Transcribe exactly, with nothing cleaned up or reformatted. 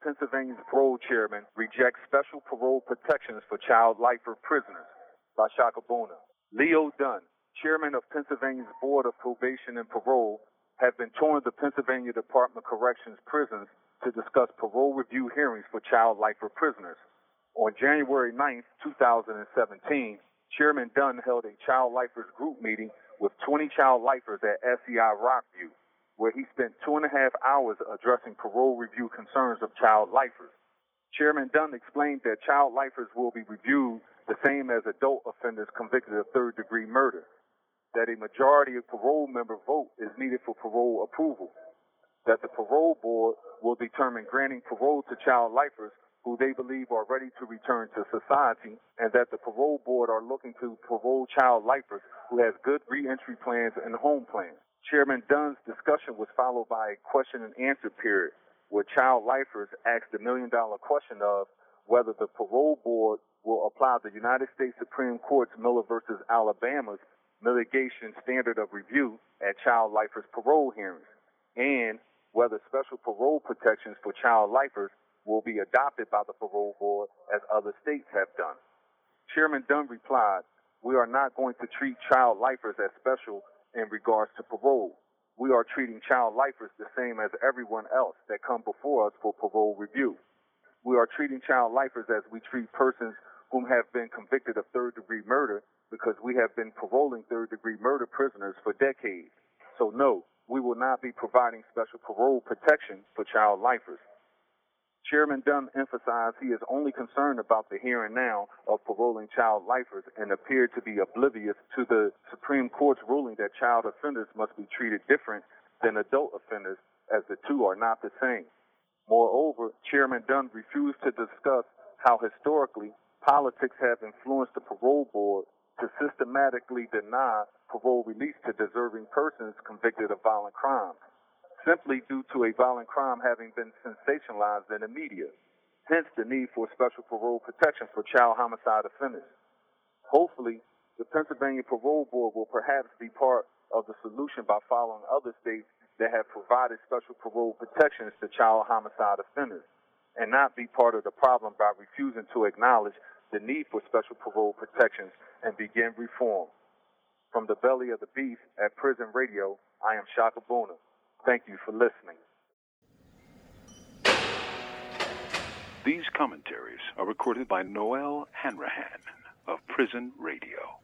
Pennsylvania's parole chairman rejects special parole protections for child lifer prisoners by Shaka Bona. Leo Dunn, chairman of Pennsylvania's Board of Probation and Parole, have been touring the Pennsylvania Department of Corrections prisons to discuss parole review hearings for child lifer prisoners. On January ninth, two thousand seventeen, Chairman Dunn held a child lifers group meeting with twenty child lifers at S E I Rockview, where he spent two and a half hours addressing parole review concerns of child lifers. Chairman Dunn explained that child lifers will be reviewed the same as adult offenders convicted of third-degree murder, that a majority of parole member vote is needed for parole approval, that the parole board will determine granting parole to child lifers who they believe are ready to return to society, and that the parole board are looking to parole child lifers who have good reentry plans and home plans. Chairman Dunn's discussion was followed by a question and answer period where child lifers asked the million-dollar question of whether the parole board will apply the United States Supreme Court's Miller versus Alabama's mitigation standard of review at child lifers' parole hearings, and whether special parole protections for child lifers will be adopted by the parole board as other states have done. Chairman Dunn replied, "We are not going to treat child lifers as special in regards to parole. We are treating child lifers the same as everyone else that come before us for parole review. We are treating child lifers as we treat persons whom have been convicted of third-degree murder because we have been paroling third-degree murder prisoners for decades. So no, we will not be providing special parole protection for child lifers." Chairman Dunn emphasized he is only concerned about the here and now of paroling child lifers and appeared to be oblivious to the Supreme Court's ruling that child offenders must be treated different than adult offenders, as the two are not the same. Moreover, Chairman Dunn refused to discuss how historically politics have influenced the parole board to systematically deny parole release to deserving persons convicted of violent crimes, simply due to a violent crime having been sensationalized in the media, hence the need for special parole protection for child homicide offenders. Hopefully, the Pennsylvania Parole Board will perhaps be part of the solution by following other states that have provided special parole protections to child homicide offenders, and not be part of the problem by refusing to acknowledge the need for special parole protections and begin reform. From the belly of the beast at Prison Radio, I am Shaka Bona. Thank you for listening. These commentaries are recorded by Noel Hanrahan of Prison Radio.